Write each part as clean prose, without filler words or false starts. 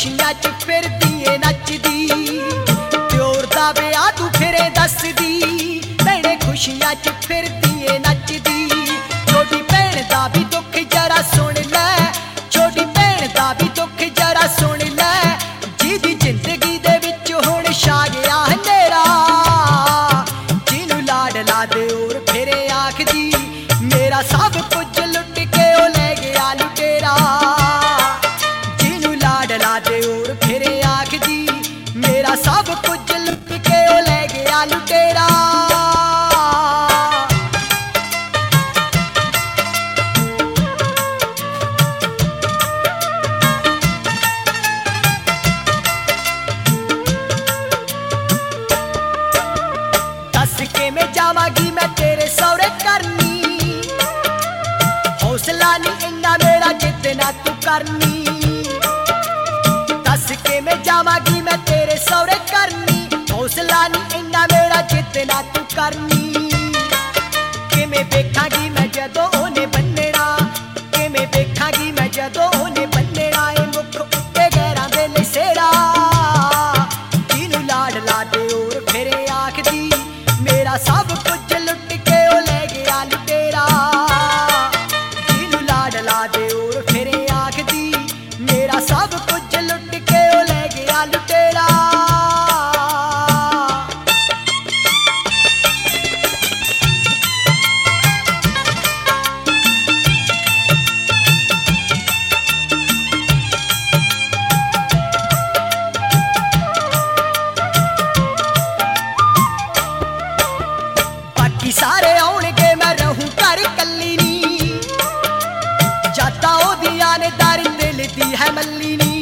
खुशियां च फिरदी ए नचदी, प्योर दा विआह तू फिरे दसदी। भैणे खुशियां च फिरदी ए नचदी, छोटी भैण दा भी दुख जरा सुन लै, छोटी भैण दा भी दुख जरा सुन लै। जिहदी जिंदगी दे विच हुण छा गया हनेरा, जिन्नू लाडला दे ओर फिरे आखदी, मेरा सब कुछ लुट के ओ लै गया लुटेरा। जिन्नू लाडला दे ओर फिरे आखदी, मेरा सब कुछ लुट के ओ लै गया लुटेरा। दस के मैं जावांगी मैं तेरे सौरे करनी, हौसला नहीं इन्ना मेरा जितना तू करनी। दस के मैं जावांगी मैं तेरे सौरे करनी, हौसला नहीं इन्ना मेरा जितना तू करनी। किवें वेखांगी मैं जदों ओने बन्नना, किवें वेखांगी मैं जदों ओने बन्नना ए मुख उत्ते गैरां दे लसेरा। जिन्नू लाडला दे ओर फिरे आखदी, मेरा सब कुछ लुट के ओ लै गया लुटेरा। जिन्नू लाडला दे ओर फिरे आखदी, मेरा सब कुछ लुट के ओ लै गया लुटेरा। बाकी सारे आउणगे मैं रहूं घर कल्ली नी, जाता ओदियां ने दर दिल दी है मल्ली नी।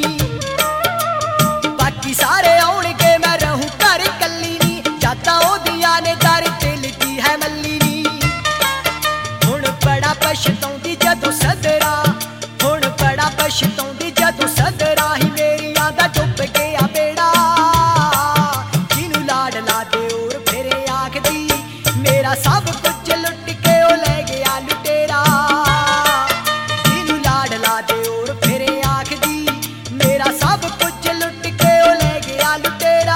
बाकी सारे आउणगे मैं रहूं घर कल्ली नी, जाता ओदियां ने दर दिल दी है मल्ली नी। हुण बड़ा पछताउंदी जदों सदरा, हुण बड़ा पछताउंदी जदों सदरा ही मेरियां दा डुब गया बेड़ा। जिन्नू लाडला दे ओर फिरे आखदी, मेरा सब कुछ लुट के ओ लै गया लुटेरा। जिन्नू लाडला दे ओर फिरे आखदी, मेरा सब कुछ लुट के ओ लै गया लुटेरा।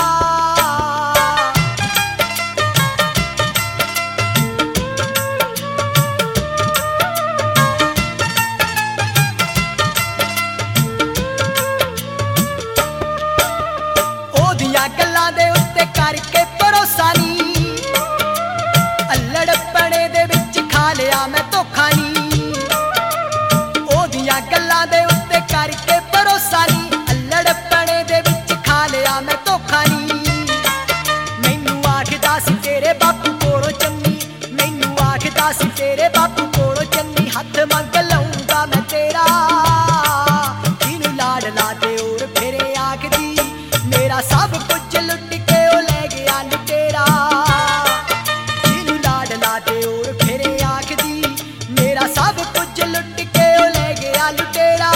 ओदियां गल्लां दे उत्ते करके भरोसा नी, अल्लड़पणे दे विच खा लिया मैं धोखा नी। ओदियां गल्लां दे उत्ते करके भरोसा नी, अल्लड़पणे दे विच खा लिया मैं धोखा नी। मैनू आखदा सी तेरे बापू कोलों चन्नी, मैनू आखदा सी तेरे बापू कोलों चन्नी, हत्थ मंग लऊंगा मैं तेरा। जिन्नू लाडला दे ओर फिरे आखदी, मेरा सब कुछ लुट के ओ लै गया लुटेरा। जिन्नू लाडला दे ओर फिरे आखदी, मेरा सब कुछ लुट के ओ लै गया लुटेरा।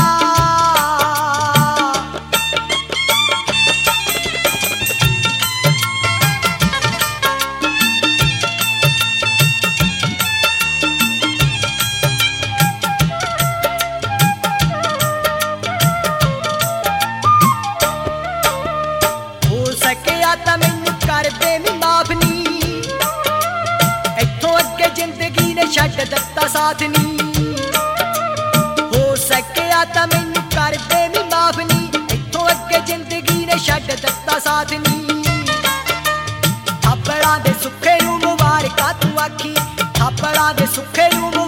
हो सकिया तां मैनू कर दे नी माफ नी, इत्थों अगे जिंदगी ने छड्ड दित्ता साथ नी। हो सकिया तां मैनू कर दे नी माफ नी, इत्थों अगे जिंदगी ने छड्ड दित्ता साथ नी। थापड़ां दे सुखे नूं मुबारकां तू आखी, थापड़ां दे सुखे नूं